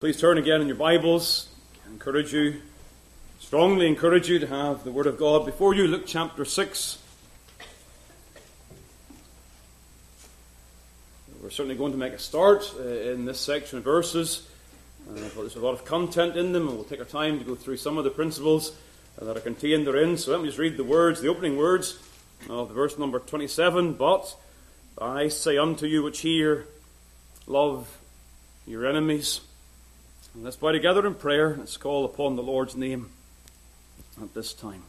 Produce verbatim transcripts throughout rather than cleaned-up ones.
Please turn again in your Bibles. I encourage you, strongly encourage you to have the Word of God before you. Luke chapter six. We're certainly going to make a start uh, in this section of verses. Uh, but there's a lot of content in them, and we'll take our time to go through some of the principles uh, that are contained therein. So let me just read the words, the opening words of the verse number twenty-seven. But I say unto you which hear, love your enemies. And let's bow together in prayer. Let's call upon the Lord's name at this time.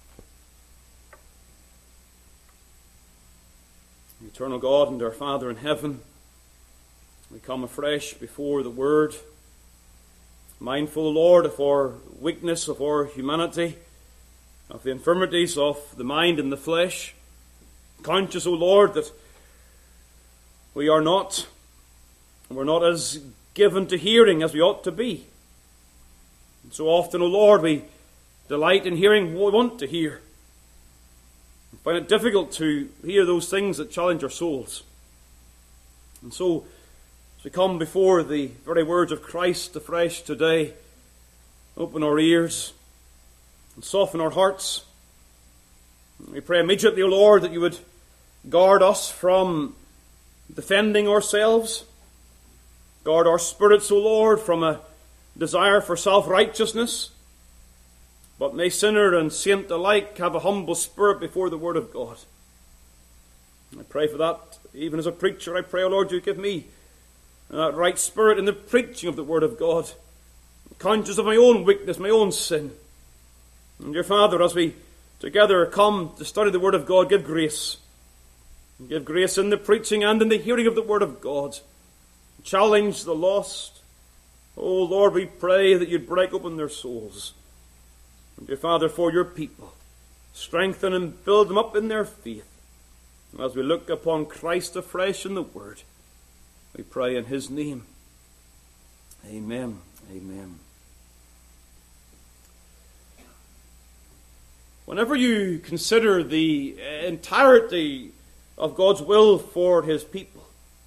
Eternal God and our Father in heaven, we come afresh before the Word, mindful, Lord, of our weakness, of our humanity, of the infirmities of the mind and the flesh, conscious, O Lord, that we are not, we're not as given to hearing as we ought to be. And so often, O Lord, we delight in hearing what we want to hear. We find it difficult to hear those things that challenge our souls. And so, as we come before the very words of Christ afresh today, open our ears and soften our hearts. We pray immediately, O Lord, that you would guard us from defending ourselves. Guard our spirits, O Lord, from a desire for self-righteousness. But may sinner and saint alike have a humble spirit before the Word of God. I pray for that. Even as a preacher, I pray, O Lord, you give me that right spirit in the preaching of the Word of God. Conscious of my own weakness, my own sin. And dear Father, as we together come to study the Word of God, give grace. Give grace in the preaching and in the hearing of the Word of God. Challenge the lost. Oh Lord, we pray that you'd break open their souls. And dear Father, for your people, strengthen and build them up in their faith. As we look upon Christ afresh in the Word, we pray in His name. Amen. Amen. Whenever you consider the entirety of God's will for His people,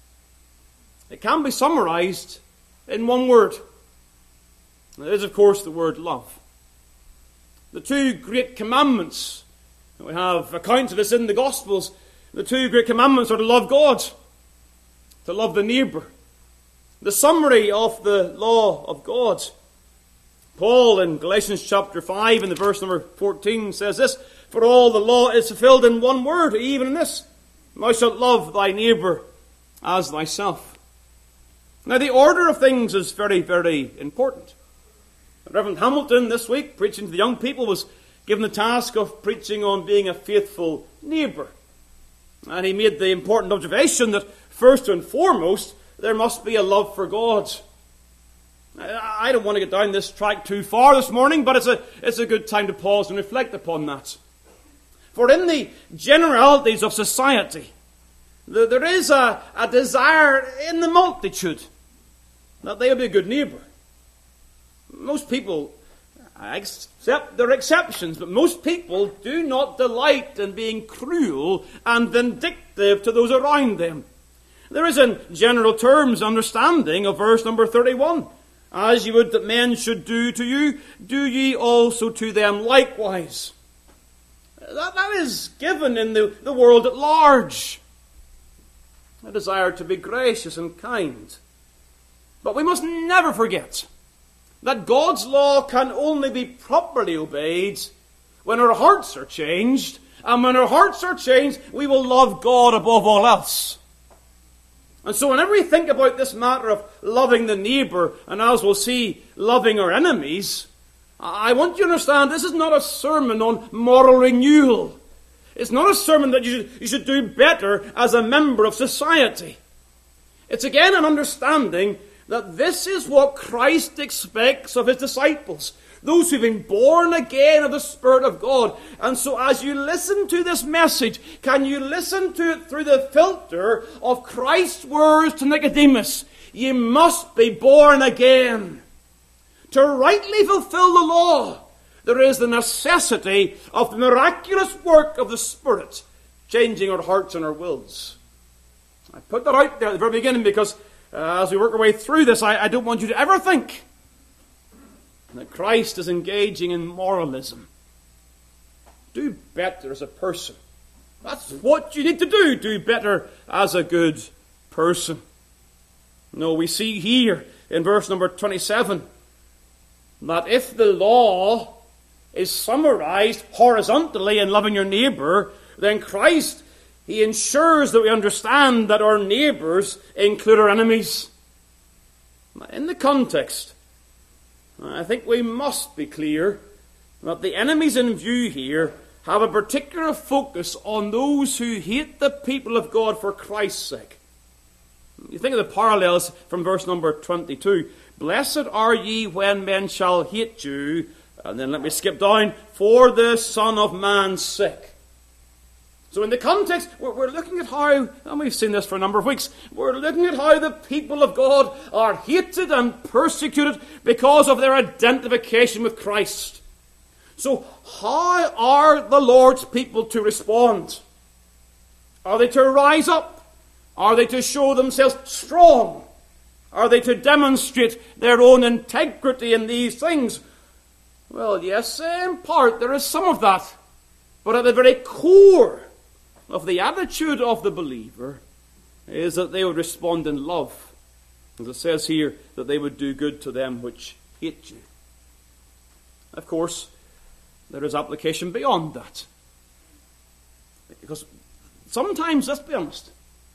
it can be summarized in one word. And it is, of course, the word love. The two great commandments, we have accounts of this in the Gospels, the two great commandments are to love God, to love the neighbour. The summary of the law of God. Paul in Galatians chapter five in the verse number fourteen says this, for all the law is fulfilled in one word, even in this, thou shalt love thy neighbour as thyself. Now, the order of things is very, very important. Reverend Hamilton this week, preaching to the young people, was given the task of preaching on being a faithful neighbour. And he made the important observation that, first and foremost, there must be a love for God. I don't want to get down this track too far this morning, but it's a, it's a good time to pause and reflect upon that. For in the generalities of society, there is a, a desire in the multitude that they would be a good neighbour. Most people, except there are exceptions, but most people do not delight in being cruel and vindictive to those around them. There is in general terms understanding of verse number thirty-one. As you would that men should do to you, do ye also to them likewise. That, that is given in the, the world at large. A desire to be gracious and kind. But we must never forget that God's law can only be properly obeyed when our hearts are changed. And when our hearts are changed, we will love God above all else. And so whenever we think about this matter of loving the neighbour, and as we'll see, loving our enemies, I want you to understand this is not a sermon on moral renewal. It's not a sermon that you should, you should do better as a member of society. It's again an understanding that this is what Christ expects of His disciples, those who've been born again of the Spirit of God. And so as you listen to this message, can you listen to it through the filter of Christ's words to Nicodemus? You must be born again. To rightly fulfill the law, there is the necessity of the miraculous work of the Spirit changing our hearts and our wills. I put that out there at the very beginning because uh, as we work our way through this, I, I don't want you to ever think that Christ is engaging in moralism. Do better as a person. That's what you need to do. Do better as a good person. No, we see here in verse number twenty-seven that if the law is summarized horizontally in loving your neighbor, then Christ, he ensures that we understand that our neighbors include our enemies. In the context, I think we must be clear that the enemies in view here have a particular focus on those who hate the people of God for Christ's sake. You think of the parallels from verse number twenty-two. Blessed are ye when men shall hate you. And then let me skip down. For the Son of Man's sake. So in the context, we're, we're looking at how, and we've seen this for a number of weeks, we're looking at how the people of God are hated and persecuted because of their identification with Christ. So how are the Lord's people to respond? Are they to rise up? Are they to show themselves strong? Are they to demonstrate their own integrity in these things? Well, yes, in part there is some of that. But at the very core of the attitude of the believer is that they would respond in love. As it says here, that they would do good to them which hate you. Of course, there is application beyond that. Because sometimes, let's be honest,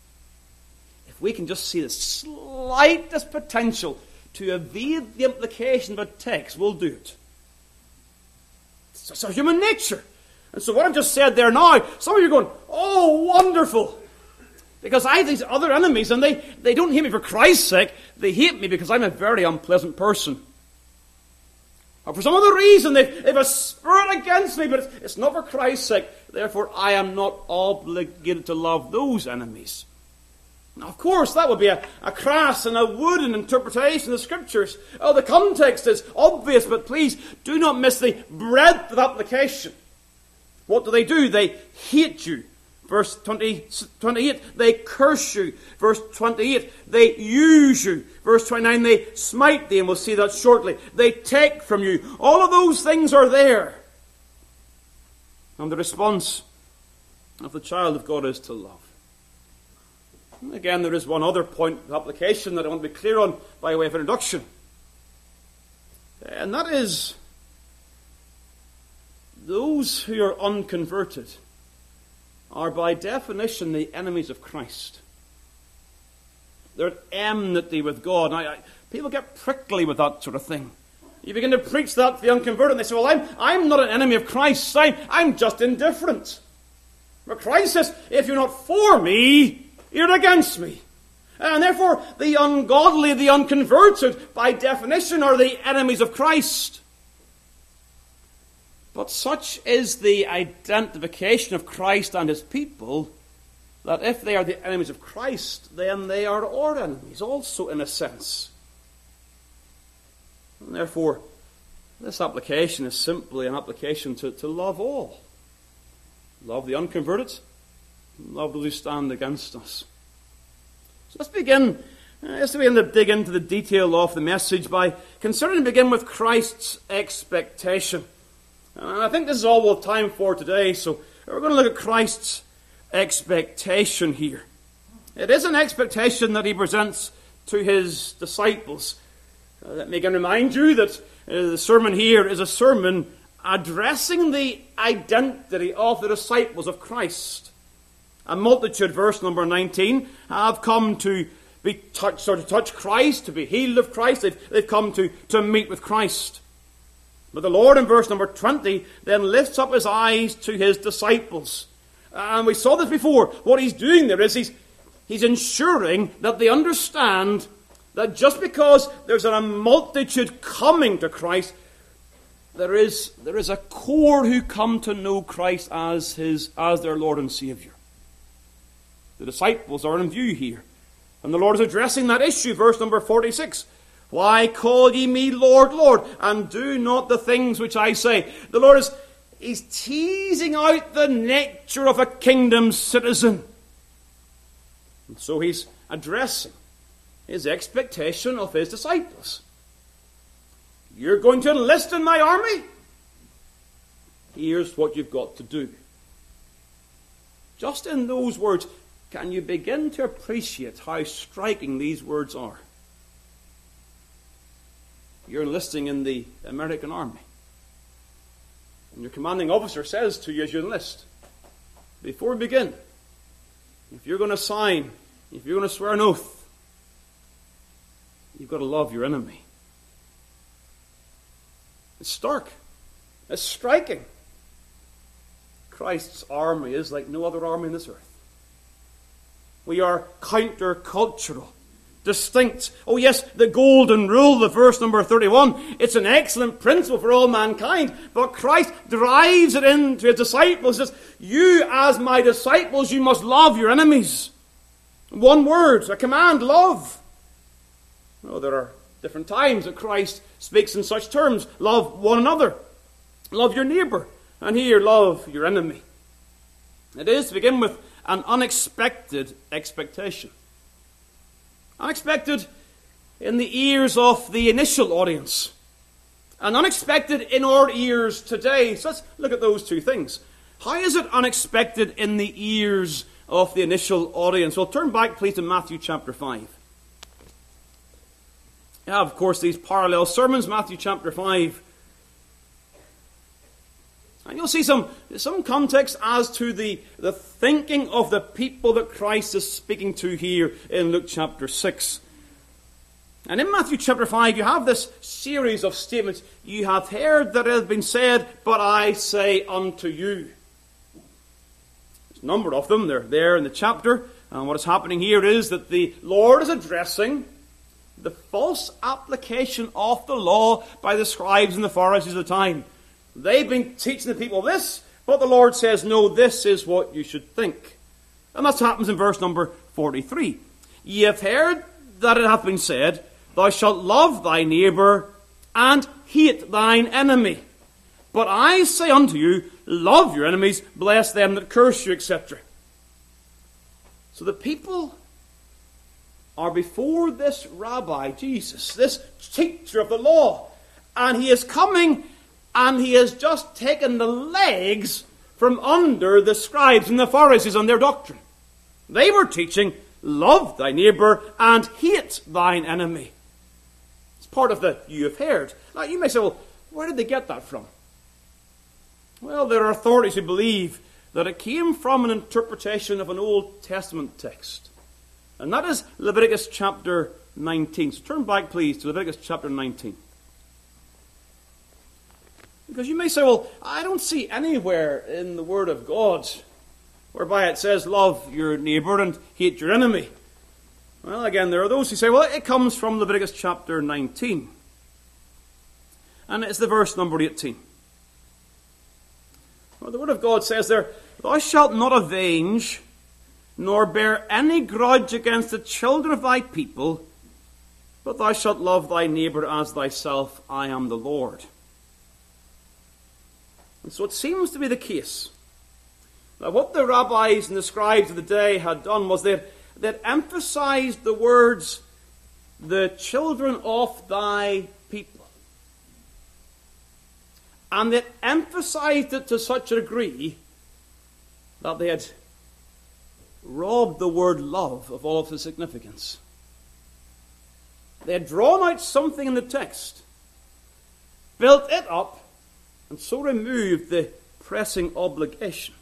if we can just see the slightest potential to evade the implication of a text, we'll do it. It's just our human nature. And so what I've just said there now, some of you are going, oh, wonderful. Because I have these other enemies, and they, they don't hate me for Christ's sake. They hate me because I'm a very unpleasant person. Or for some other reason, they've, they've a spirit against me, but it's, it's not for Christ's sake. Therefore, I am not obligated to love those enemies. Now, of course, that would be a, a crass and a wooden interpretation of the Scriptures. Oh, the context is obvious, but please do not miss the breadth of application. What do they do? They hate you. Verse twenty, twenty-eight, they curse you. Verse twenty-eight, they use you. Verse twenty-nine, they smite thee, and we'll see that shortly. They take from you. All of those things are there. And the response of the child of God is to love. And again, there is one other point of application that I want to be clear on by way of introduction. And that is, those who are unconverted are by definition the enemies of Christ. They're at enmity with God. Now, I, people get prickly with that sort of thing. You begin to preach that to the unconverted, and they say, well, I'm, I'm not an enemy of Christ. I'm, I'm just indifferent. But Christ says, if you're not for me, you're against me. And therefore, the ungodly, the unconverted, by definition, are the enemies of Christ. But such is the identification of Christ and his people that if they are the enemies of Christ, then they are our enemies also, in a sense. And therefore, this application is simply an application to, to love all. Love the unconverted, love those who stand against us. So let's begin, uh, let's begin to dig into the detail of the message by considering to begin with Christ's expectation. And I think this is all we'll have time for today, so we're going to look at Christ's expectation here. It is an expectation that he presents to his disciples. Uh, let me again remind you that uh, the sermon here is a sermon addressing the identity of the disciples of Christ. A multitude, verse number nineteen, have come to be touched, or to touch Christ, to be healed of Christ. They've, they've come to, to meet with Christ. But the Lord, in verse number twenty, then lifts up his eyes to his disciples. And we saw this before. What he's doing there is he's, he's ensuring that they understand that just because there's a multitude coming to Christ, there is, there is a core who come to know Christ as his, as their Lord and Savior. The disciples are in view here. And the Lord is addressing that issue, verse number forty-six. Why call ye me Lord, Lord, and do not the things which I say? The Lord is he's teasing out the nature of a kingdom citizen. And so he's addressing his expectation of his disciples. You're going to enlist in my army? Here's what you've got to do. Just in those words, can you begin to appreciate how striking these words are? You're enlisting in the American army. And your commanding officer says to you as you enlist, before we begin, if you're going to sign, if you're going to swear an oath, you've got to love your enemy. It's stark. It's striking. Christ's army is like no other army on this earth. We are counter-cultural, distinct. Oh yes, the golden rule, the verse number thirty-one, it's an excellent principle for all mankind, but Christ drives it into his disciples. He says, you as my disciples, you must love your enemies. One word, a command, love. Oh, there are different times that Christ speaks in such terms. Love one another. Love your neighbour. And here, love your enemy. It is, to begin with, an unexpected expectation. Unexpected in the ears of the initial audience. And unexpected in our ears today. So let's look at those two things. How is it unexpected in the ears of the initial audience? Well, turn back, please, to Matthew chapter five. You have, of course, these parallel sermons, Matthew chapter five. And you'll see some, some context as to the, the thinking of the people that Christ is speaking to here in Luke chapter six. And in Matthew chapter five, you have this series of statements. You have heard that it has been said, but I say unto you. There's a number of them. They're there in the chapter. And what is happening here is that the Lord is addressing the false application of the law by the scribes and the Pharisees of the time. They've been teaching the people this, but the Lord says, no, this is what you should think. And that happens in verse number forty-three. Ye have heard that it hath been said, thou shalt love thy neighbour and hate thine enemy. But I say unto you, love your enemies, bless them that curse you, et cetera. So the people are before this rabbi, Jesus, this teacher of the law. And he is coming and he has just taken the legs from under the scribes and the Pharisees on their doctrine. They were teaching, love thy neighbour and hate thine enemy. It's part of the you have heard. Now you may say, well, where did they get that from? Well, there are authorities who believe that it came from an interpretation of an Old Testament text. And that is Leviticus chapter nineteen. So turn back, please, to Leviticus chapter nineteen. Because you may say, well, I don't see anywhere in the Word of God whereby it says, love your neighbour and hate your enemy. Well, again, there are those who say, well, it comes from Leviticus chapter nineteen. And it's the verse number eighteen. Well, the Word of God says there, thou shalt not avenge, nor bear any grudge against the children of thy people, but thou shalt love thy neighbour as thyself. I am the Lord. And so it seems to be the case that what the rabbis and the scribes of the day had done was they had emphasized the words, the children of thy people. And they emphasized it to such a degree that they had robbed the word love of all of its significance. They had drawn out something in the text, built it up, and so removed the pressing obligation.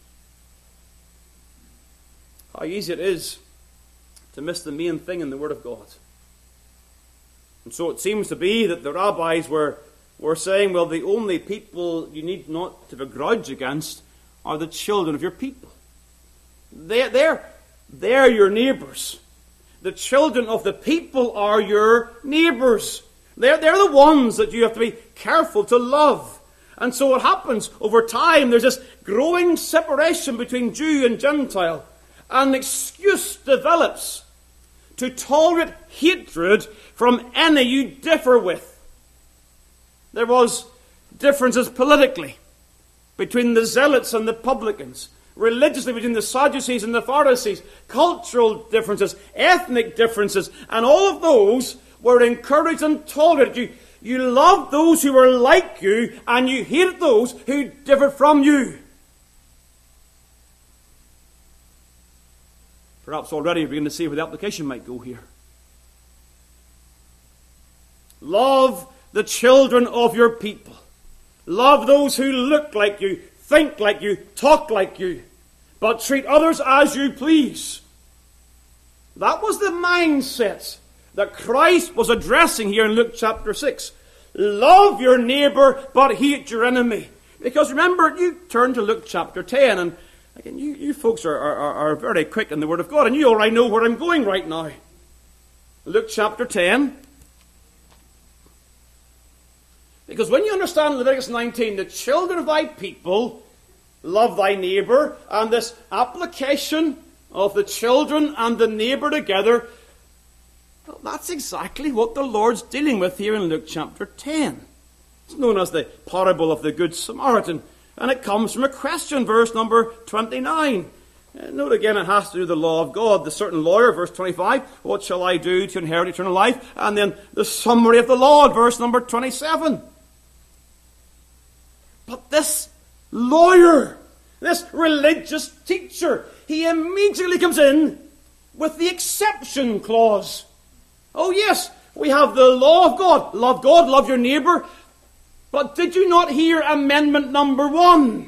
How easy it is to miss the main thing in the Word of God. And so it seems to be that the rabbis were, were saying, well, the only people you need not to have a grudge against are the children of your people. They're, they're, they're your neighbours. The children of the people are your neighbours. They're, they're the ones that you have to be careful to love. And so what happens over time, there's this growing separation between Jew and Gentile. And an excuse develops to tolerate hatred from any you differ with. There was differences politically between the zealots and the publicans. religiously between the Sadducees and the Pharisees, cultural differences, ethnic differences, and all of those were encouraged and tolerated. You, you loved those who were like you, and you hated those who differed from you. Perhaps already you're beginning to see where the application might go here. Love the children of your people. Love those who look like you, think like you, talk like you, but treat others as you please. That was the mindset that Christ was addressing here in Luke chapter six. Love your neighbor, but hate your enemy. Because remember, you turn to Luke chapter ten, and again, you, you folks are, are, are very quick in the Word of God, and you already know where I'm going right now. Luke chapter ten. Because when you understand Leviticus nineteen, the children of thy people love thy neighbor, and this application of the children and the neighbor together, well, that's exactly what the Lord's dealing with here in Luke chapter ten. It's known as the parable of the Good Samaritan, and it comes from a question, verse number twenty-nine. Uh, note again, it has to do with the law of God. The certain lawyer, verse twenty-five, what shall I do to inherit eternal life? And then the summary of the law, verse number twenty-seven. But this lawyer, this religious teacher, he immediately comes in with the exception clause. Oh yes, we have the law of God. Love God, love your neighbor. But did you not hear amendment number one?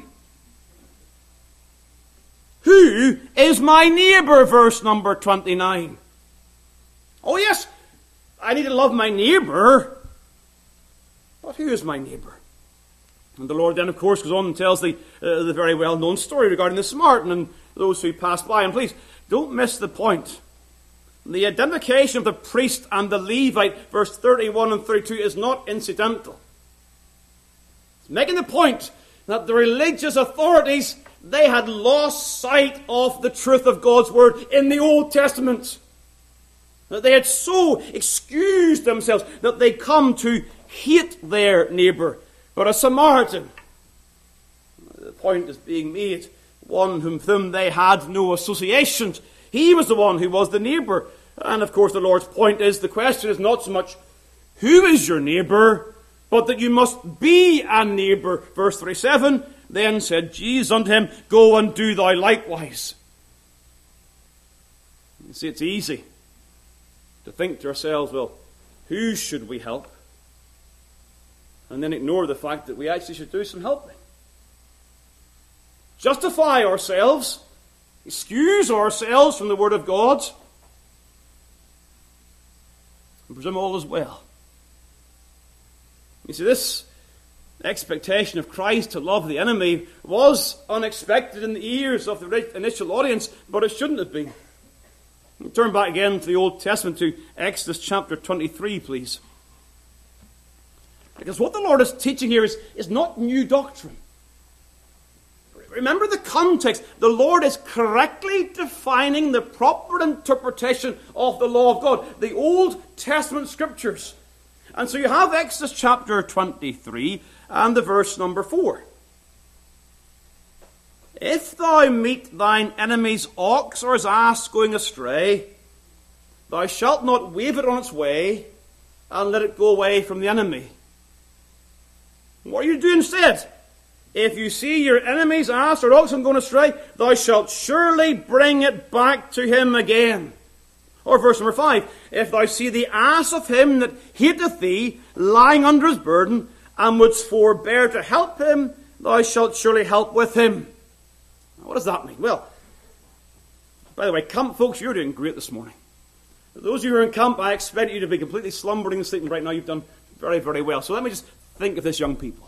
Who is my neighbor, verse number twenty-nine? Oh yes, I need to love my neighbor. But who is my neighbor? And the Lord then, of course, goes on and tells the, uh, the very well-known story regarding the Samaritan and those who passed by. And please, don't miss the point. The identification of the priest and the Levite, verse thirty-one and thirty-two, is not incidental. It's making the point that the religious authorities, they had lost sight of the truth of God's Word in the Old Testament. That they had so excused themselves that they come to hate their neighbor. But a Samaritan, the point is being made, one whom, whom they had no associations. He was the one who was the neighbor. And of course the Lord's point is, the question is not so much who is your neighbor, but that you must be a neighbor. Verse thirty-seven, then said Jesus unto him, go and do thou likewise. You see, it's easy to think to ourselves, well, who should we help? And then ignore the fact that we actually should do some helping. Justify ourselves, excuse ourselves from the Word of God, and presume all is well. You see, this expectation of Christ to love the enemy was unexpected in the ears of the initial audience, but it shouldn't have been. Turn back again to the Old Testament, to Exodus chapter twenty-three, please. Because what the Lord is teaching here is, is not new doctrine. Remember the context. The Lord is correctly defining the proper interpretation of the law of God, the Old Testament scriptures. And so you have Exodus chapter twenty-three and the verse number four. If thou meet thine enemy's ox or his ass going astray, thou shalt not wave it on its way and let it go away from the enemy. What are you doing instead? If you see your enemy's ass or oxen going astray, thou shalt surely bring it back to him again. Or verse number five, if thou see the ass of him that hateth thee lying under his burden, and wouldst forbear to help him, thou shalt surely help with him. Now, what does that mean? Well, by the way, camp folks, you're doing great this morning. Those of you who are in camp, I expect you to be completely slumbering and sleeping right now. You've done very, very well. So let me just think of this, young people.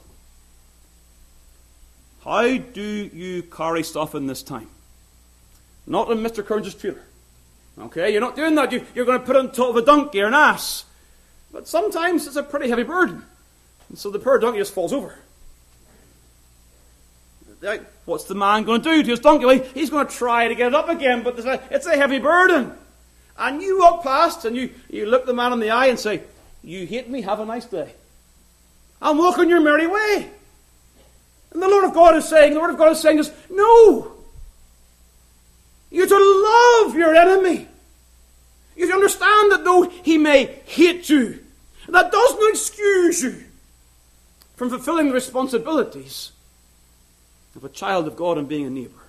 How do you carry stuff in this time? Not in Mister Kearns' trailer. Okay, you're not doing that. You, you're going to put it on top of a donkey or an ass. But sometimes it's a pretty heavy burden. And so the poor donkey just falls over. What's the man going to do to his donkey? Well, he's going to try to get it up again, but it's a heavy burden. And you walk past and you, you look the man in the eye and say, you hate me, have a nice day. And walk on your merry way. And the Lord of God is saying, the Word of God is saying this, no, You're to love your enemy. You understand that though he may hate you, that doesn't excuse you from fulfilling the responsibilities of a child of God and being a neighbour.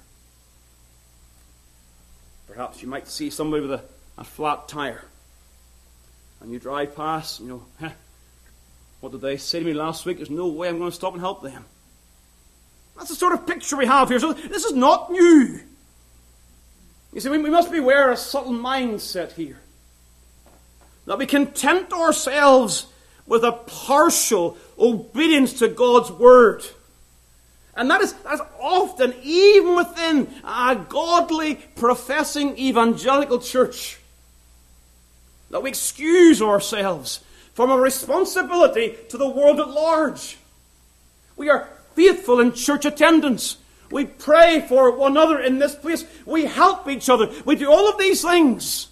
Perhaps you might see somebody with a, a flat tire, and you drive past, and you know, huh, what did they say to me last week? There's no way I'm going to stop and help them. That's the sort of picture we have here. So this is not new. You see, we, we must beware of a subtle mindset here. That we content ourselves with a partial obedience to God's word. And that is, that is often, even within a godly, professing evangelical church, that we excuse ourselves from a responsibility to the world at large. We are faithful in church attendance. We pray for one another in this place. We help each other. We do all of these things.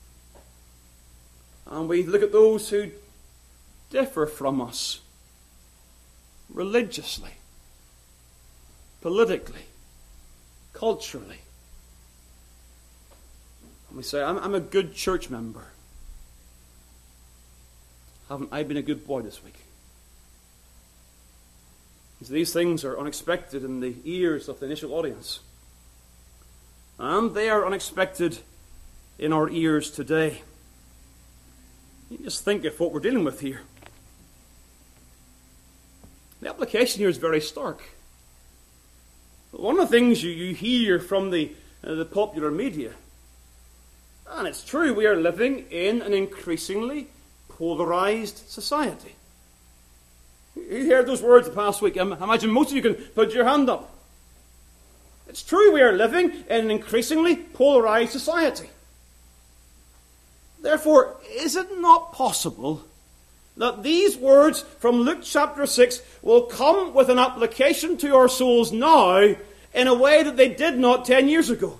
And we look at those who differ from us religiously, politically, culturally. And we say, I'm, I'm a good church member. Haven't I been a good boy this week? So these things are unexpected in the ears of the initial audience. And they are unexpected in our ears today. You just think of what we're dealing with here. The application here is very stark. One of the things you, you hear from the, uh, the popular media, and it's true, we are living in an increasingly polarized society. You heard those words the past week. I imagine most of you can put your hand up. It's true, we are living in an increasingly polarized society. Therefore, is it not possible that these words from Luke chapter six will come with an application to our souls now in a way that they did not ten years ago?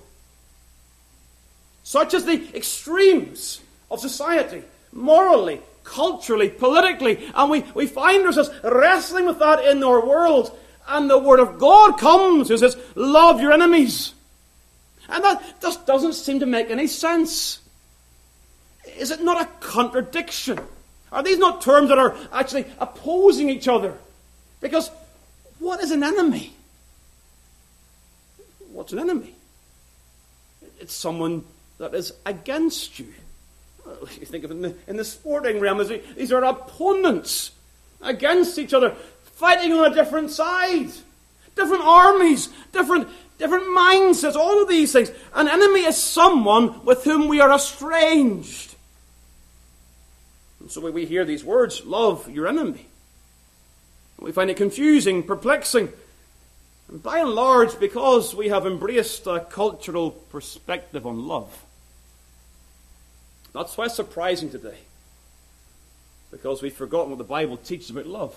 Such as the extremes of society, morally, culturally, politically, and we, we find ourselves wrestling with that in our world. And the Word of God comes and says, love your enemies. And that just doesn't seem to make any sense. Is it not a contradiction? Are these not terms that are actually opposing each other? Because what is an enemy? What's an enemy? It's someone that is against you. You think of it in the, in the sporting realm, as these are opponents against each other, fighting on a different side. Different armies, different, different mindsets, all of these things. An enemy is someone with whom we are estranged. And so when we hear these words, love your enemy, we find it confusing, perplexing. And by and large, because we have embraced a cultural perspective on love. That's why it's surprising today. Because we've forgotten what the Bible teaches about love.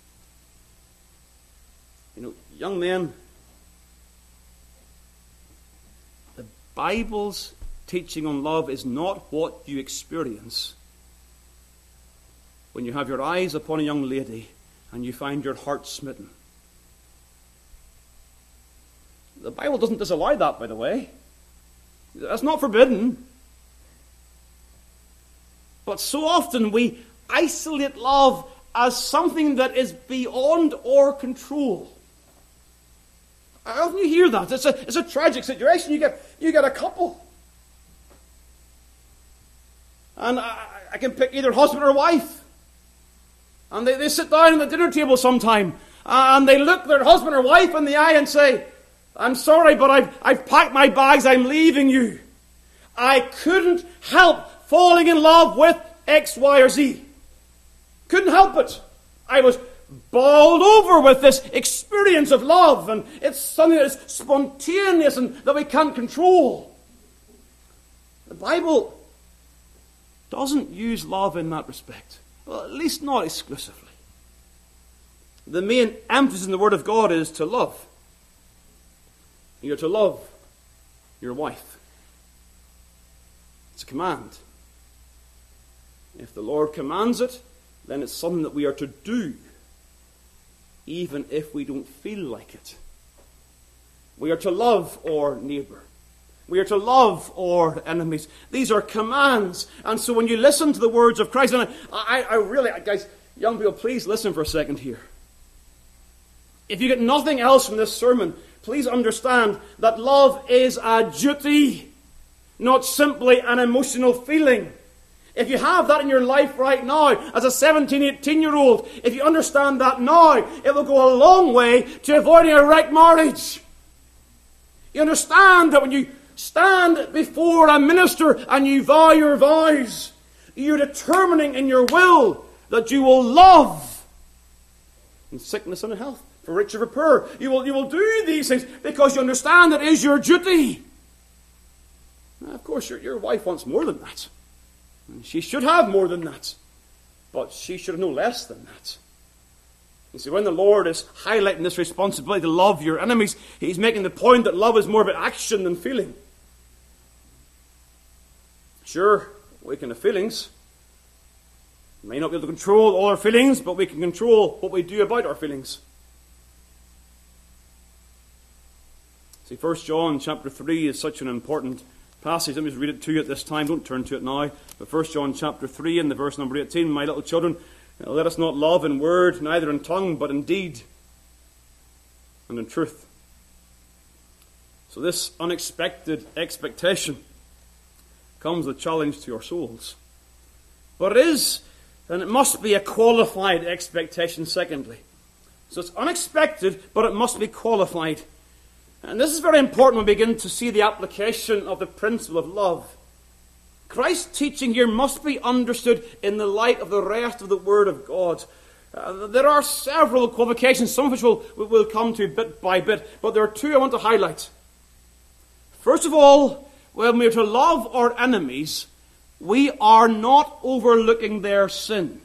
You know, young men, the Bible's teaching on love is not what you experience when you have your eyes upon a young lady and you find your heart smitten. The Bible doesn't disallow that, by the way. That's not forbidden. But so often we isolate love as something that is beyond our control. How often you hear that? It's a, it's a tragic situation. You get, you get a couple. And I, I can pick either husband or wife. And they, they sit down at the dinner table sometime. And they look their husband or wife in the eye and say, I'm sorry, but I've, I've packed my bags. I'm leaving you. I couldn't help falling in love with X, Y, or Z. Couldn't help it. I was bowled over with this experience of love, and it's something that is spontaneous and that we can't control. The Bible doesn't use love in that respect. Well, at least not exclusively. The main emphasis in the Word of God is to love. You're to love your wife. It's a command. If the Lord commands it, then it's something that we are to do, even if we don't feel like it. We are to love our neighbour. We are to love our enemies. These are commands. And so when you listen to the words of Christ, and I, I really, guys, young people, please listen for a second here. If you get nothing else from this sermon, please understand that love is a duty, not simply an emotional feeling. If you have that in your life right now, as a seventeen, eighteen-year-old, if you understand that now, it will go a long way to avoiding a wrecked marriage. You understand that when you stand before a minister and you vow your vows, you're determining in your will that you will love in sickness and in health, for rich or for poor. You will, you will do these things because you understand that it is your duty. Now, of course, your, your wife wants more than that. She should have more than that. But she should have no less than that. You see, when the Lord is highlighting this responsibility to love your enemies, He's making the point that love is more about action than feeling. Sure, we can have feelings. We may not be able to control all our feelings, but we can control what we do about our feelings. See, First John chapter three is such an important passage. Let me just read it to you at this time. Don't turn to it now. But First John chapter three and the verse number eighteen, my little children, let us not love in word, neither in tongue, but in deed and in truth. So this unexpected expectation comes a challenge to our souls. But it is, and it must be, a qualified expectation, secondly. So it's unexpected, but it must be qualified. And this is very important when we begin to see the application of the principle of love. Christ's teaching here must be understood in the light of the rest of the Word of God. Uh, there are several qualifications, some of which we'll, we'll come to bit by bit, but there are two I want to highlight. First of all, when we are to love our enemies, we are not overlooking their sin.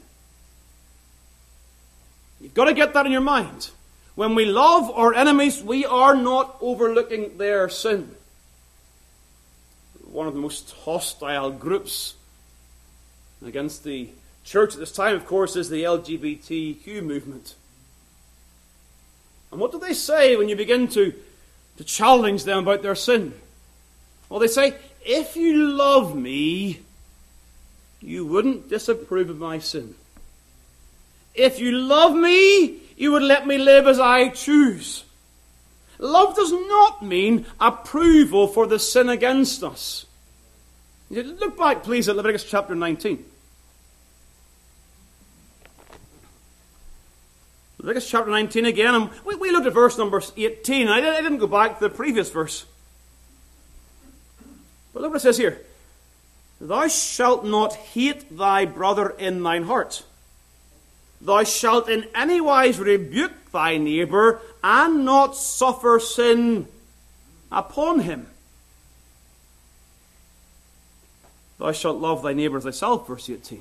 You've got to get that in your mind. When we love our enemies, we are not overlooking their sin. One of the most hostile groups against the church at this time, of course, is the L G B T Q movement. And what do they say when you begin to, to challenge them about their sin? Well, they say, if you love me, you wouldn't disapprove of my sin. If you love me, you would let me live as I choose. Love does not mean approval for the sin against us. Look back, please, at Leviticus chapter nineteen. Leviticus chapter nineteen again, and we, we looked at verse number eighteen. I, I didn't go back to the previous verse. But look what it says here. Thou shalt not hate thy brother in thine heart. Thou shalt in any wise rebuke thy neighbour, and not suffer sin upon him. Thou shalt love thy neighbour as thyself, verse eighteen.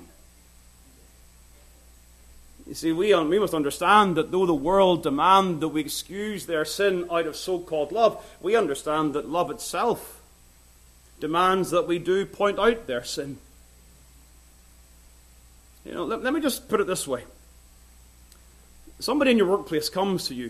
You see, we, we must understand that though the world demand that we excuse their sin out of so-called love, we understand that love itself demands that we do point out their sin. You know, let, let me just put it this way. Somebody in your workplace comes to you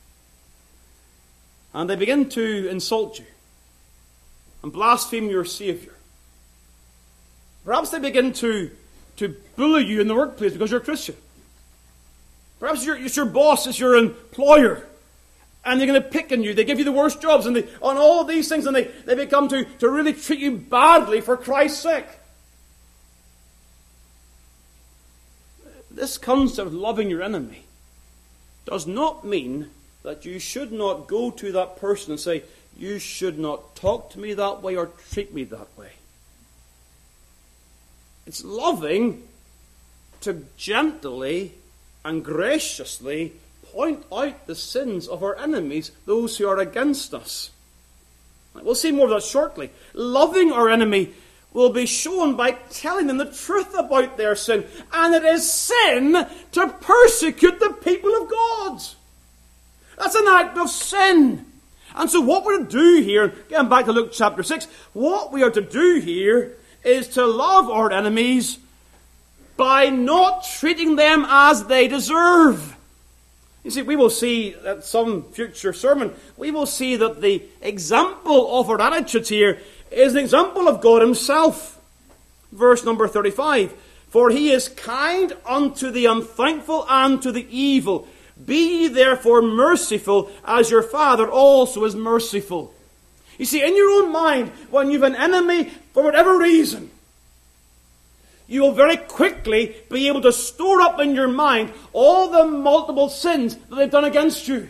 and they begin to insult you and blaspheme your Saviour. Perhaps they begin to, to bully you in the workplace because you're a Christian. Perhaps your, it's your boss, it's your employer, and they're going to pick on you. They give you the worst jobs and they, on all these things, and they, they become to, to really treat you badly for Christ's sake. This concept of loving your enemy does not mean that you should not go to that person and say, you should not talk to me that way or treat me that way. It's loving to gently and graciously point out the sins of our enemies, those who are against us. We'll see more of that shortly. Loving our enemy will be shown by telling them the truth about their sin. And it is sin to persecute the people of God. That's an act of sin. And so what we're to do here, getting back to Luke chapter six, what we are to do here is to love our enemies by not treating them as they deserve. You see, we will see at some future sermon, we will see that the example of our attitudes here is an example of God himself. Verse number thirty-five. For he is kind unto the unthankful and to the evil. Be ye therefore merciful, as your Father also is merciful. You see, in your own mind, when you have an enemy, for whatever reason, you will very quickly be able to store up in your mind all the multiple sins that they've done against you.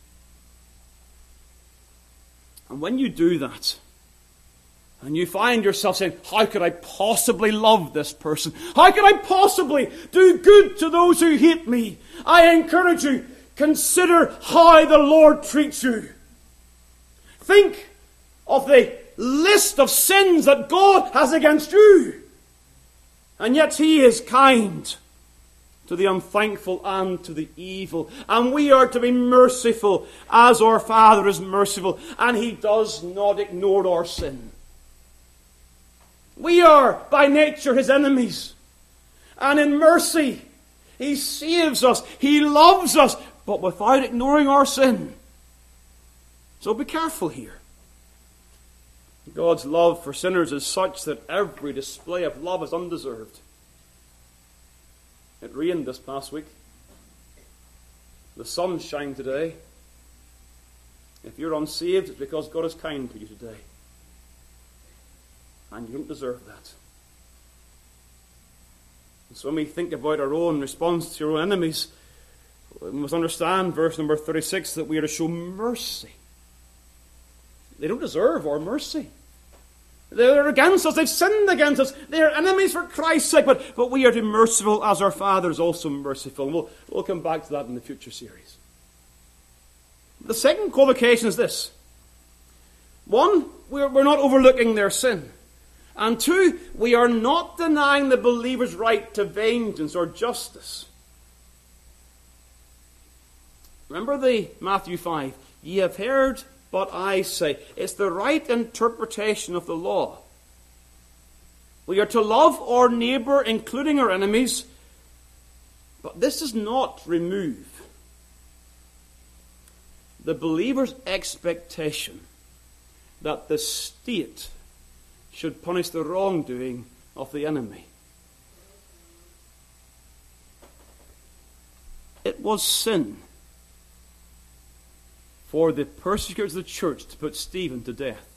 And when you do that, and you find yourself saying, how could I possibly love this person? How could I possibly do good to those who hate me? I encourage you, consider how the Lord treats you. Think of the list of sins that God has against you. And yet he is kind to the unthankful and to the evil. And we are to be merciful as our Father is merciful. And he does not ignore our sin. We are by nature his enemies. And in mercy, he saves us. He loves us, but without ignoring our sin. So be careful here. God's love for sinners is such that every display of love is undeserved. It rained this past week. The sun shined today. If you're unsaved, it's because God is kind to you today. And you don't deserve that. And so when we think about our own response to our own enemies, we must understand verse number thirty-six that we are to show mercy. They don't deserve our mercy. They're against us. They've sinned against us. They are enemies for Christ's sake. But, but we are to be merciful as our Father is also merciful. And we'll, we'll come back to that in the future series. The second qualification is this. One, we're, we're not overlooking their sin. And two, we are not denying the believer's right to vengeance or justice. Remember the Matthew five. Ye have heard, but I say. It's the right interpretation of the law. We are to love our neighbour, including our enemies. But this does not remove the believer's expectation that the state should punish the wrongdoing of the enemy. It was sin for the persecutors of the church to put Stephen to death.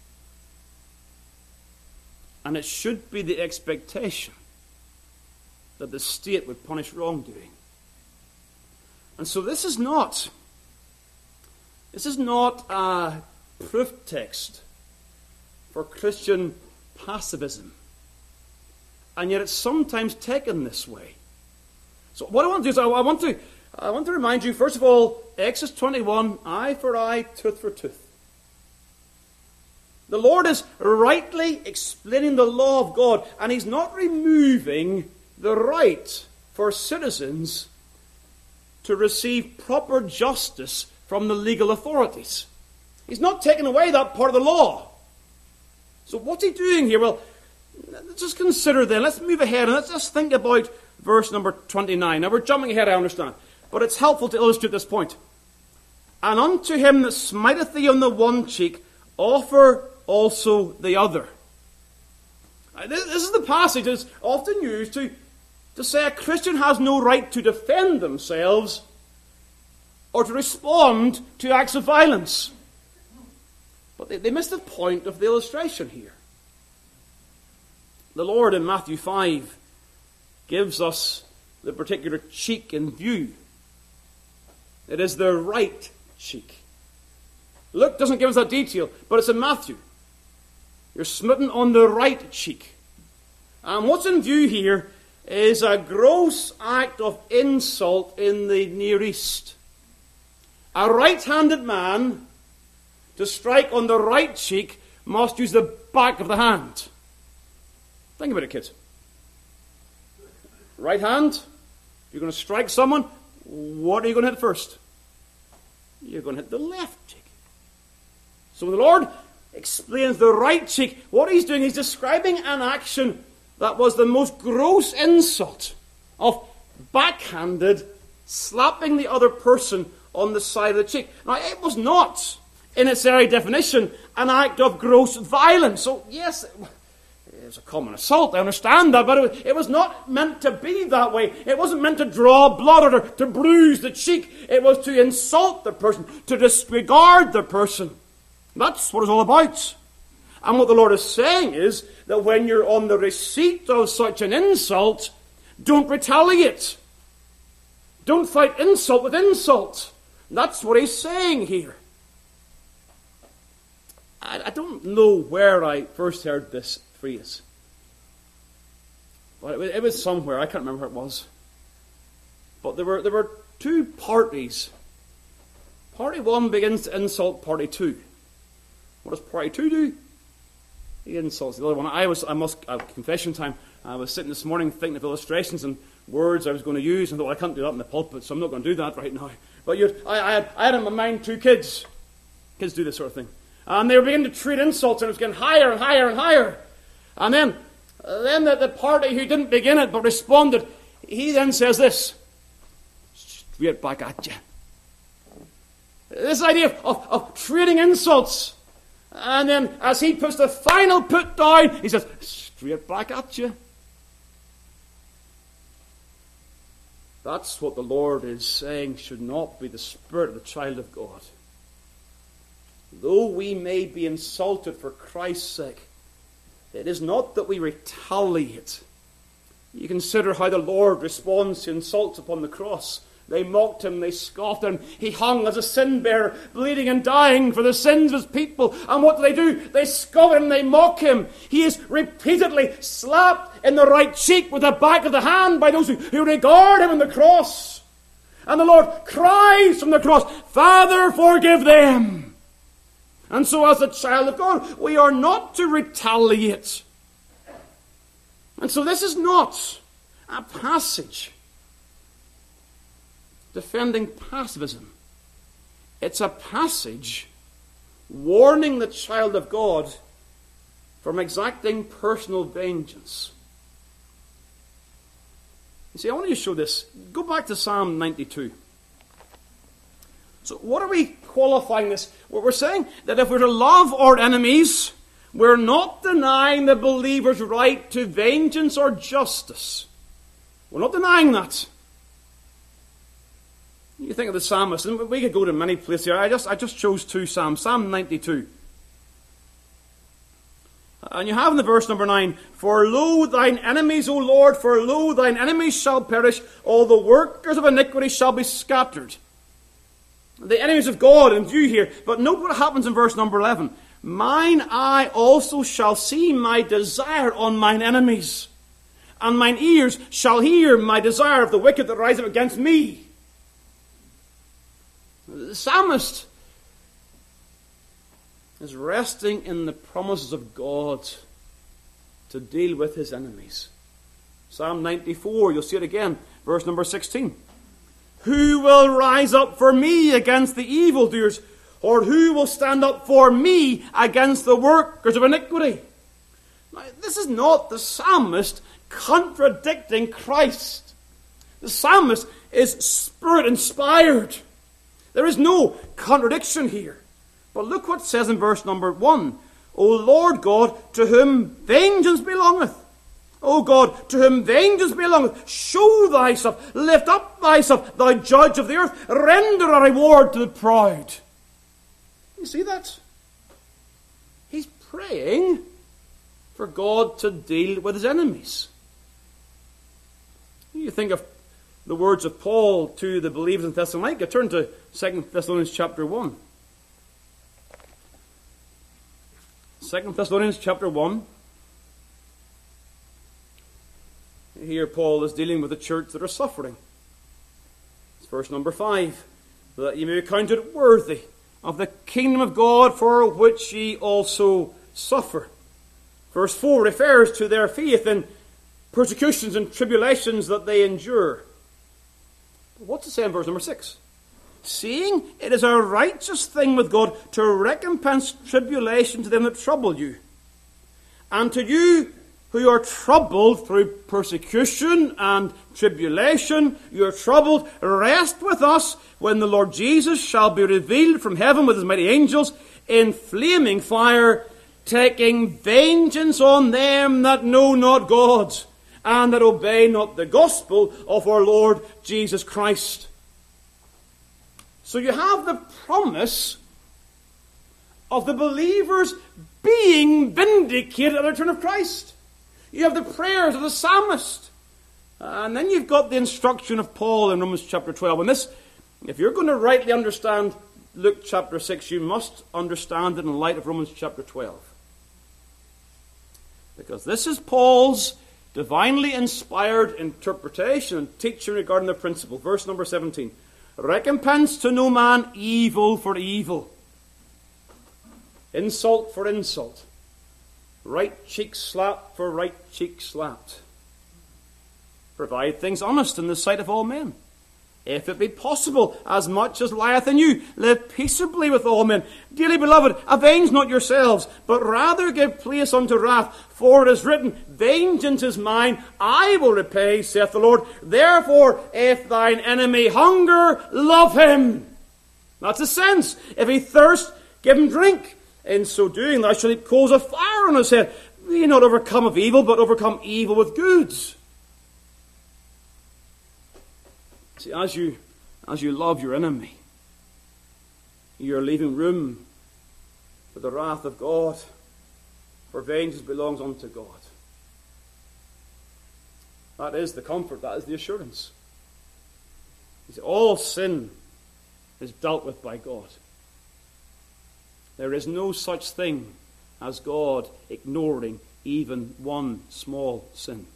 And it should be the expectation that the state would punish wrongdoing. And so this is not, this is not a proof text for Christian pacifism. And yet it's sometimes taken this way. So what I want to do is I want to I want to remind you, first of all, Exodus twenty-one, eye for eye, tooth for tooth. The Lord is rightly explaining the law of God, and he's not removing the right for citizens to receive proper justice from the legal authorities. He's not taking away that part of the law. So what's he doing here? Well, let's just consider then. Let's move ahead and let's just think about verse number twenty-nine. Now we're jumping ahead, I understand. But it's helpful to illustrate this point. And unto him that smiteth thee on the one cheek, offer also the other. Now, this, this is the passage that's often used to, to say a Christian has no right to defend themselves or to respond to acts of violence. But they, they miss the point of the illustration here. The Lord in Matthew five gives us the particular cheek in view. It is the right cheek. Luke doesn't give us that detail, but it's in Matthew. You're smitten on the right cheek. And what's in view here is a gross act of insult in the Near East. A right-handed man, to strike on the right cheek, must use the back of the hand. Think about it, kids. Right hand, you're going to strike someone, what are you going to hit first? You're going to hit the left cheek. So the Lord explains the right cheek. What he's doing, he's describing an action that was the most gross insult of backhanded slapping the other person on the side of the cheek. Now, it was not, in its very definition, an act of gross violence. So, yes, it was a common assault, I understand that, but it was not meant to be that way. It wasn't meant to draw blood or to, to bruise the cheek. It was to insult the person, to disregard the person. That's what it's all about. And what the Lord is saying is that when you're on the receipt of such an insult, don't retaliate. Don't fight insult with insult. That's what he's saying here. I, I don't know where I first heard this phrase. But it, it was somewhere. I can't remember where it was. But there were there were two parties. Party one begins to insult party two. What does party two do? He insults the other one. I was, I must, uh, confession time, I was sitting this morning thinking of illustrations and words I was going to use, and thought, well, I can't do that in the pulpit, so I'm not going to do that right now. But you'd, I, I, had, I had in my mind two kids. Kids do this sort of thing. And they were beginning to treat insults, and it was getting higher and higher and higher. And then, uh, then the, the party who didn't begin it but responded, he then says this, straight back at you. This idea of, of, of trading insults. And then, as he puts the final put down, he says, straight back at you. That's what the Lord is saying should not be the spirit of the child of God. Though we may be insulted for Christ's sake, it is not that we retaliate. You consider how the Lord responds to insults upon the cross. They mocked him, they scoffed at him. He hung as a sin bearer, bleeding and dying for the sins of his people. And what do they do? They scoff at him, they mock him. He is repeatedly slapped in the right cheek with the back of the hand by those who, who regard him on the cross. And the Lord cries from the cross, Father, forgive them. And so as a child of God, we are not to retaliate. And so this is not a passage defending pacifism. It's a passage warning the child of God from exacting personal vengeance. You see, I want you to show this. Go back to Psalm ninety-two. So what are we qualifying this? Well, we're saying that if we're to love our enemies, we're not denying the believer's right to vengeance or justice. We're not denying that. You think of the psalmist, and we could go to many places here. I just, I just chose two psalms. Psalm ninety-two. And you have in the verse number nine, For lo thine enemies, O Lord, for lo thine enemies shall perish, all the workers of iniquity shall be scattered. The enemies of God in view here. But note what happens in verse number eleven. Mine eye also shall see my desire on mine enemies, and mine ears shall hear my desire of the wicked that rise up against me. The psalmist is resting in the promises of God to deal with his enemies. Psalm ninety-four, you'll see it again, verse number sixteen. Who will rise up for me against the evildoers, or who will stand up for me against the workers of iniquity? Now, this is not the psalmist contradicting Christ. The psalmist is Spirit-inspired. There is no contradiction here. But look what it says in verse number one. O Lord God, to whom vengeance belongeth. O God, to whom vengeance belongeth. Show thyself, lift up thyself, thou judge of the earth. Render a reward to the proud. You see that? He's praying for God to deal with his enemies. You think of the words of Paul to the believers in Thessalonica. Turn to Second Thessalonians chapter one. Second Thessalonians chapter one. Here Paul is dealing with the church that are suffering. It's verse number five. That ye may be counted worthy of the kingdom of God, for which ye also suffer. Verse four refers to their faith in persecutions and tribulations that they endure. What's it say in verse number six? Seeing it is a righteous thing with God to recompense tribulation to them that trouble you, and to you who are troubled through persecution and tribulation. You are troubled. Rest with us when the Lord Jesus shall be revealed from heaven with his mighty angels in flaming fire, taking vengeance on them that know not God, and that obey not the gospel of our Lord Jesus Christ. So you have the promise of the believers being vindicated at the return of Christ. You have the prayers of the psalmist. And then you've got the instruction of Paul in Romans chapter twelve. And this, if you're going to rightly understand Luke chapter six, you must understand it in light of Romans chapter twelve. Because this is Paul's divinely inspired interpretation and teaching regarding the principle. Verse number seventeen. Recompense to no man evil for evil. Insult for insult. Right cheek slap for right cheek slapped. Provide things honest in the sight of all men. If it be possible, as much as lieth in you, live peaceably with all men. Dearly beloved, avenge not yourselves, but rather give place unto wrath. For it is written, Vengeance is mine, I will repay, saith the Lord. Therefore, if thine enemy hunger, love him. That's the sense. If he thirst, give him drink. In so doing, thou shalt heap coals of fire on his head. Be not overcome of evil, but overcome evil with good. See, as you, as you love your enemy, you're leaving room for the wrath of God, for vengeance belongs unto God. That is the comfort, that is the assurance. You see, all sin is dealt with by God. There is no such thing as God ignoring even one small sin.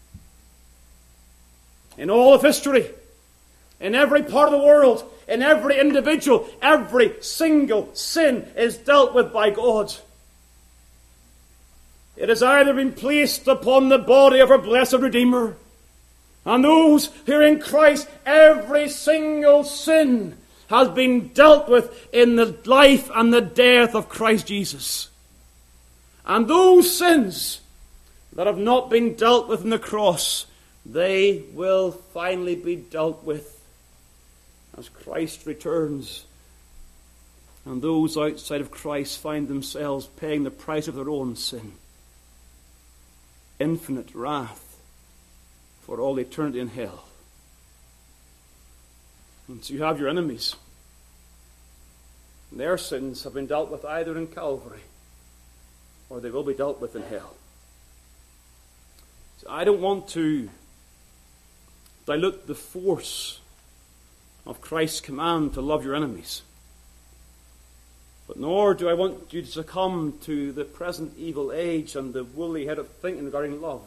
In all of history, in every part of the world, in every individual, every single sin is dealt with by God. It has either been placed upon the body of our blessed Redeemer, and those who are in Christ, every single sin has been dealt with in the life and the death of Christ Jesus. And those sins that have not been dealt with in the cross, they will finally be dealt with as Christ returns. And those outside of Christ find themselves paying the price of their own sin. Infinite wrath for all eternity in hell. And so you have your enemies. Their sins have been dealt with either in Calvary or they will be dealt with in hell. So I don't want to dilute the force of Christ's command to love your enemies. But nor do I want you to succumb to the present evil age and the woolly-headed thinking regarding love.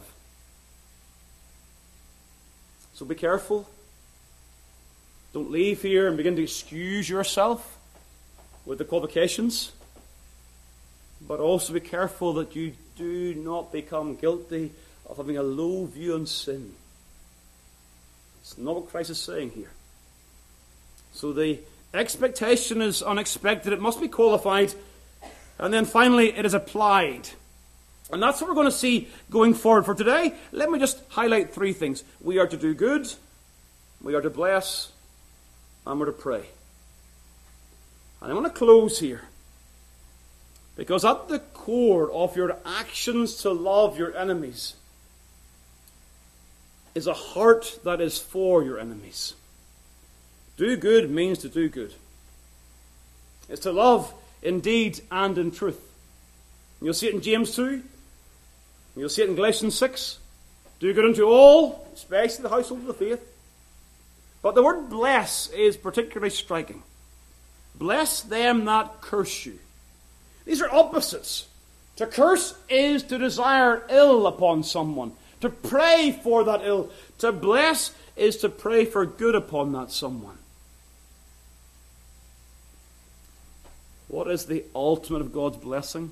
So be careful. Don't leave here and begin to excuse yourself with the qualifications. But also be careful that you do not become guilty of having a low view on sin. It's not what Christ is saying here. So the expectation is unexpected. It must be qualified. And then finally, it is applied. And that's what we're going to see going forward. For today, let me just highlight three things. We are to do good, we are to bless, and we're to pray. And I want to close here. Because at the core of your actions to love your enemies is a heart that is for your enemies. Do good means to do good. It's to love in deed and in truth. You'll see it in James two. You'll see it in Galatians six. Do good unto all, especially the household of the faith. But the word bless is particularly striking. Bless them that curse you. These are opposites. To curse is to desire ill upon someone. To pray for that ill. To bless is to pray for good upon that someone. What is the ultimate of God's blessing?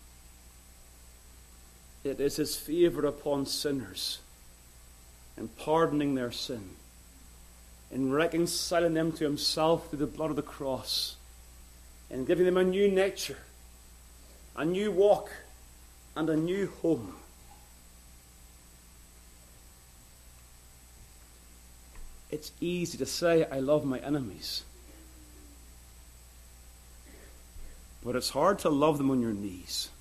It is His favor upon sinners in pardoning their sin, in reconciling them to Himself through the blood of the cross, in giving them a new nature, a new walk, and a new home. It's easy to say, I love my enemies. But it's hard to love them on your knees.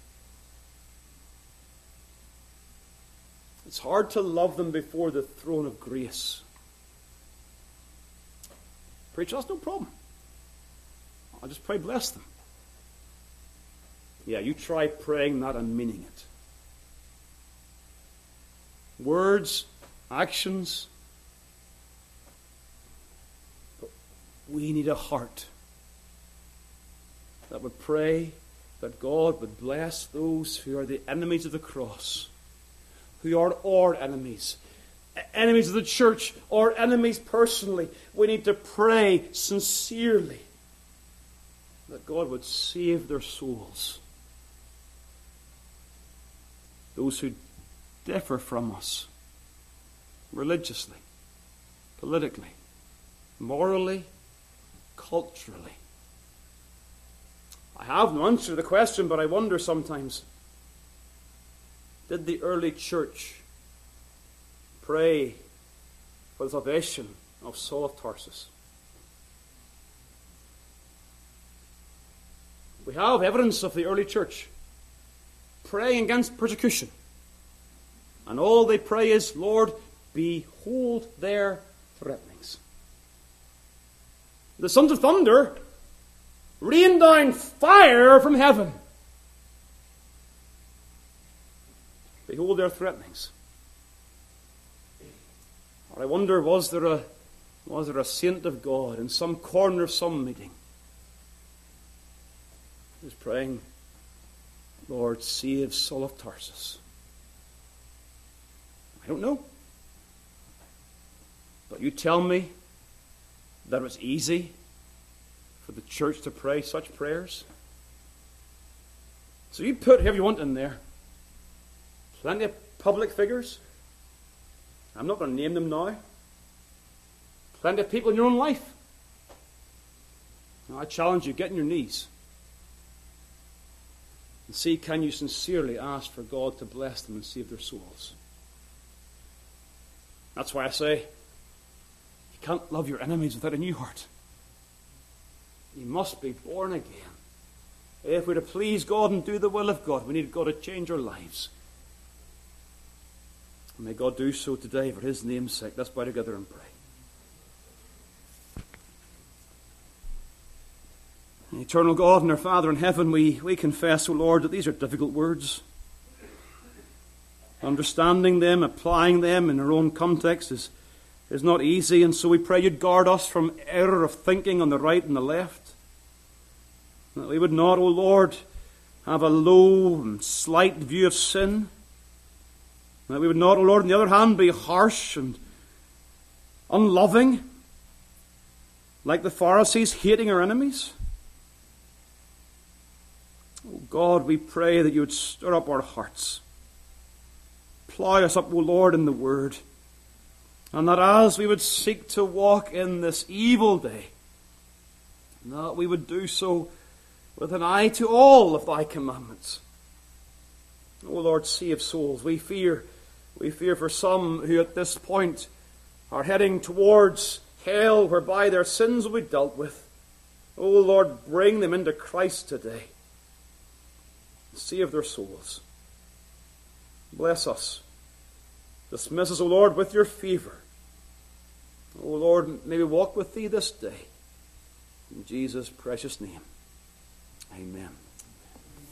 It's hard to love them before the throne of grace. Preacher, that's no problem. I'll just pray bless them. Yeah, you try praying that and meaning it. Words, actions. But we need a heart that would pray that God would bless those who are the enemies of the cross, who are our enemies, enemies of the church, or enemies personally. We need to pray sincerely that God would save their souls. Those who differ from us religiously, politically, morally, culturally. I have no answer to the question, but I wonder sometimes, did the early church pray for the salvation of Saul of Tarsus? We have evidence of the early church praying against persecution. And all they pray is, Lord, behold their threatenings. The sons of thunder rain down fire from heaven. Behold their threatenings. Or I wonder, was there a was there a saint of God in some corner of some meeting who was praying, Lord, save Saul of Tarsus? I don't know. But you tell me that it was easy for the church to pray such prayers? So you put whoever you want in there. Plenty of public figures. I'm not going to name them now. Plenty of people in your own life. Now, I challenge you, get on your knees and see, can you sincerely ask for God to bless them and save their souls? That's why I say, you can't love your enemies without a new heart. You must be born again. If we're to please God and do the will of God, we need God to change our lives. And may God do so today for His name's sake. Let's bow together and pray. Eternal God and our Father in heaven, we, we confess, O Lord, that these are difficult words. Understanding them, applying them in our own context is, is not easy, and so we pray you'd guard us from error of thinking on the right and the left. That we would not, O Lord, have a low and slight view of sin. That we would not, O Lord, on the other hand, be harsh and unloving, like the Pharisees, hating our enemies. Oh God, we pray that you would stir up our hearts. Plough us up, O Lord, in the Word. And that as we would seek to walk in this evil day, that we would do so with an eye to all of thy commandments. O Lord, save souls. We fear, we fear for some who at this point are heading towards hell, whereby their sins will be dealt with. O Lord, bring them into Christ today. Save their souls. Bless us. Dismiss us, O Lord, with your favor. O Lord, may we walk with thee this day. In Jesus' precious name. Amen.